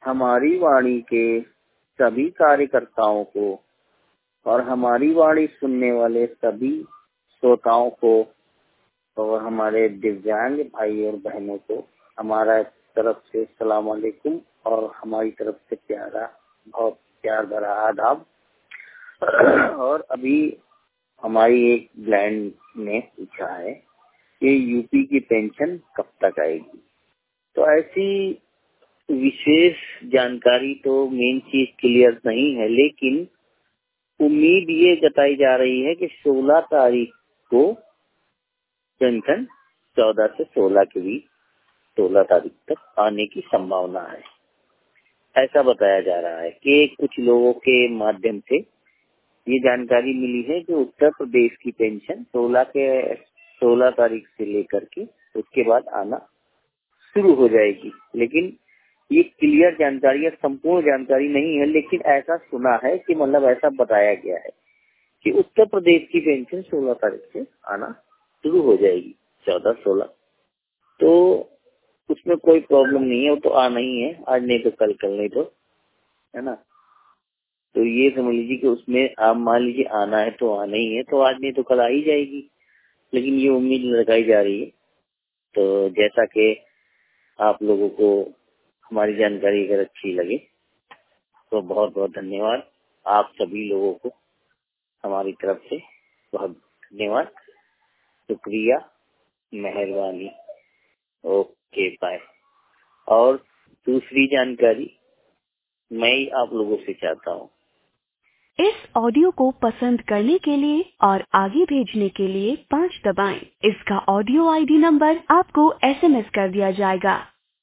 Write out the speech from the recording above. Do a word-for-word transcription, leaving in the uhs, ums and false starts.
हमारी वाणी के सभी कार्यकर्ताओं को और हमारी वाणी सुनने वाले सभी श्रोताओं को और हमारे दिव्यांग भाई और बहनों को हमारा तरफ से सलाम अलैकुम और हमारी तरफ से प्यारा बहुत प्यार भरा आदाब। और अभी हमारी एक ब्लाइंड ने पूछा है कि यूपी की पेंशन कब तक आएगी। तो ऐसी विशेष जानकारी तो मेन चीज क्लियर नहीं है, लेकिन उम्मीद ये जताई जा रही है कि सोलह तारीख को पेंशन चौदह से सोलह के बीच सोलह तारीख तक आने की संभावना है, ऐसा बताया जा रहा है कि कुछ लोगों के माध्यम से ये जानकारी मिली है कि उत्तर प्रदेश की पेंशन सोलह के सोलह तारीख से लेकर के उसके बाद आना शुरू हो जाएगी। लेकिन ये क्लियर जानकारी या संपूर्ण जानकारी नहीं है, लेकिन ऐसा सुना है कि मतलब ऐसा बताया गया है कि उत्तर प्रदेश की पेंशन सोलह तारीख से आना शुरू हो जाएगी, चौदह सोलह। तो उसमें कोई प्रॉब्लम नहीं है, वो तो आना ही है, आज नहीं तो कल, कल नहीं तो, है ना। तो ये समझ लीजिए कि उसमें आप मान लीजिए आना है तो आना ही है, तो आज नहीं तो कल आ ही जाएगी, लेकिन ये उम्मीद लगाई जा रही है। तो जैसा कि आप लोगों को हमारी जानकारी अगर अच्छी लगे तो बहुत बहुत धन्यवाद। आप सभी लोगों को हमारी तरफ से बहुत धन्यवाद, शुक्रिया, मेहरबानी। Okay, bye. और दूसरी जानकारी मैं आप लोगों से चाहता हूँ, इस ऑडियो को पसंद करने के लिए और आगे भेजने के लिए पाँच दबाएं। इसका ऑडियो आईडी नंबर आपको एसएमएस कर दिया जाएगा।